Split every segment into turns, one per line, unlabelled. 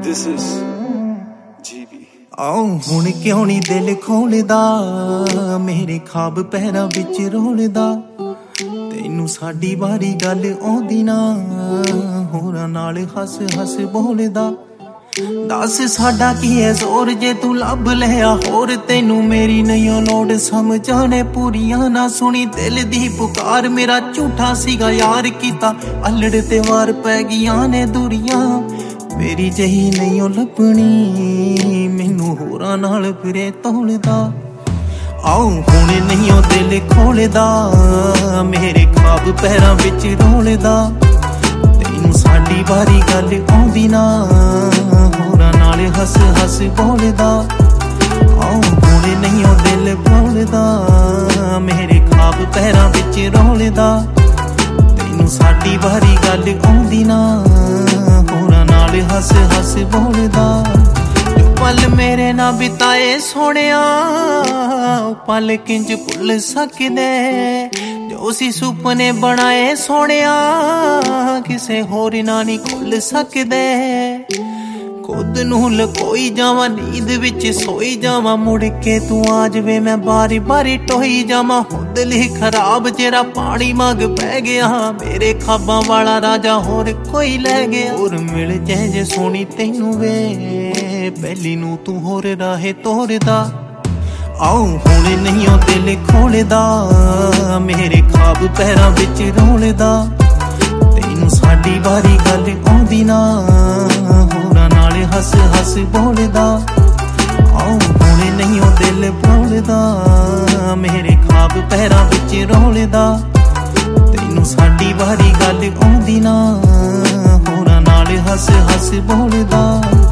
This is GB.
ਆਉ ਹੁਣ ਕਿਉਂ ਨੀ ਦਿਲ ਖੋਲਦਾ, ਮੇਰੇ ਖਾਬ ਪੈਰਾਂ ਵਿੱਚ ਰੋਲਦਾ। ਤੈਨੂੰ ਸਾਡੀ ਵਾਰੀ ਗੱਲ ਆਉਂਦੀ ਨਾ, ਹੋਰਾਂ ਨਾਲ ਹੱਸ ਹੱਸ ਬੋਲਦਾ। ਦੱਸ ਸਾਡਾ ਕੀ ਹੈ ਜ਼ੋਰ ਜੇ ਤੂੰ ਲੱਭ ਲਿਆ ਹੋਰ, ਤੈਨੂੰ ਮੇਰੀ ਨਹੀਂ ਲੋੜ ਸਮਝਾਣੇ ਪੂਰੀਆਂ ਨਾ ਸੁਣੀ ਦਿਲ ਦੀ ਪੁਕਾਰ। ਮੇਰਾ ਝੂਠਾ ਸੀਗਾ ਯਾਰ ਕੀਤਾ ਅਲੜ ਤੇ ਵਾਰ ਪੈ ਗਈਆਂ ਨੇ ਦੂਰੀਆਂ, ਮੇਰੀ ਜਹੀ ਨਹੀਂ ਉਹ ਲੱਭਣੀ ਮੈਨੂੰ ਹੋਰਾਂ ਨਾਲ ਫਿਰੇ ਤੋਲਦਾ। ਆਉ ਹੁਣ ਨਹੀਂ ਉਹ ਦਿਲ ਖੋਲਦਾ, ਮੇਰੇ ਖਾਬ ਪੈਰਾਂ ਵਿੱਚ ਰੋਲਦਾ। ਤੈਨੂੰ ਸਾਡੀ ਵਾਰੀ ਗੱਲ ਆਉਂਦੀ ਨਾ, ਹੋਰਾਂ ਨਾਲ ਹੱਸ ਹੱਸ ਬੋਲਦਾ। ਆਉ ਹੁਣ ਨਹੀਂ ਉਹ ਦਿਲ ਬੋਲਦਾ, ਮੇਰੇ ਖਾਬ ਪੈਰਾਂ ਵਿੱਚ ਰੋਲਦਾ। ਤੈਨੂੰ ਸਾਡੀ ਵਾਰੀ ਗੱਲ ਆਉਂਦੀ ਨਾ, ਹੋਰਾਂ ਨਾਲ ਹੱਸ ਹੱਸ ਬੋਲਦਾ। ਪਲ ਮੇਰੇ ਨਾਲ ਬਿਤਾਏ ਸੋਹਣਿਆ, ਉਹ ਪਲ ਕਿੰਜ ਭੁੱਲ ਸਕਦੇ ਜੋ ਸੀ ਸੁਪਨੇ ਬਣਾਏ ਸੋਹਣਿਆ, ਕਿਸੇ ਹੋਰ ਨਾਲ ਨਹੀਂ ਖੁੱਲ ਸਕਦੇ। ਖੁਦ ਨੂੰ ਲਕੋਈ ਜਾਵਾਂ ਨੀਂਦ ਵਿੱਚ ਸੋਈ ਜਾਵਾਂ, ਮੁੜ ਕੇ ਤੂੰ ਆ ਜਾਵੇ ਮੈਂ ਬਾਰੀ ਬਾਰੀ ਟੋਈ ਜਾਵਾਂ। ਖੁਦ ਲਈ ਖਰਾਬ ਜਿਹੜਾ ਪਾਣੀ ਮੰਗ ਪੈ ਗਿਆ, ਮੇਰੇ ਖਾਬਾਂ ਵਾਲਾ ਰਾਜਾ ਹੋਰ ਕੋਈ ਲੈ ਗਿਆ। ਹੋਰ ਮਿਲ ਜਾਏ ਜੇ ਸੋਹਣੀ ਤੈਨੂੰ ਵੇ, ਪਹਿਲੀ ਨੂੰ ਤੂੰ ਹੋਰ ਰਾਹੇ ਤੋਰਦਾ। ਆਉ ਹੁਣ ਨਹੀਂ ਉਹ ਦਿਲ ਖੋਲਦਾ, ਮੇਰੇ ਖਾਬ ਪੈਰਾਂ ਵਿੱਚ ਰੋਲਦਾ। ਤੈਨੂੰ ਸਾਡੀ ਵਾਰੀ ਗੱਲ ਆਉਂਦੀ ਨਾ, ਹੋਰਾਂ ਨਾਲ ਹੱਸ ਹੱਸ ਬੋਲਦਾ। ਆਉ ਹੁਣ ਨਹੀਂ ਉਹ ਦਿਲ ਬੋਲਦਾ, ਮੇਰੇ ਖਾਬ ਪੈਰਾਂ ਵਿੱਚ ਰੋਲਦਾ। ਤੈਨੂੰ ਸਾਡੀ ਵਾਰੀ ਗੱਲ ਆਉਂਦੀ ਨਾ, ਹੋਰਾਂ ਨਾਲ ਹੱਸ ਹੱਸ ਬੋਲਦਾ।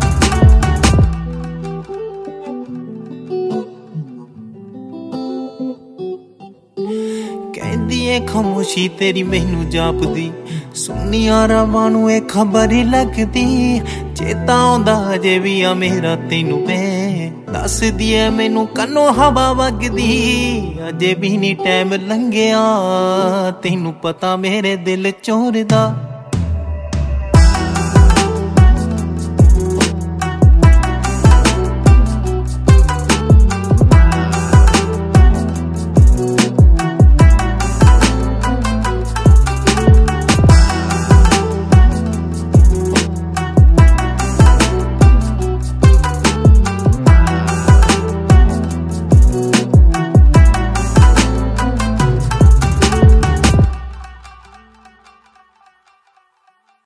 ਕਹਿੰਦੀ ਏ ਖਾਮੋਸ਼ੀ ਤੇਰੀ ਮੈਨੂੰ ਜਾਪਦੀ, ਸੁਣੀਆਂ ਰਾਵਾਂ ਨੂੰ ਇਹ ਖਬਰ ਲੱਗਦੀ। ਚੇਤਾ ਆਉਂਦਾ ਅਜੇ ਵੀ ਆ ਮੇਰਾ ਤੈਨੂੰ ਵੇ, ਦੱਸਦੀ ਏ ਮੈਨੂੰ ਕੰਨੋਂ ਹਵਾ ਵਗਦੀ। ਅਜੇ ਵੀ ਨੀ ਟਾਈਮ ਲੰਘਿਆ, ਤੈਨੂੰ ਪਤਾ ਮੇਰੇ ਦਿਲ ਚੋਰ ਦਾ।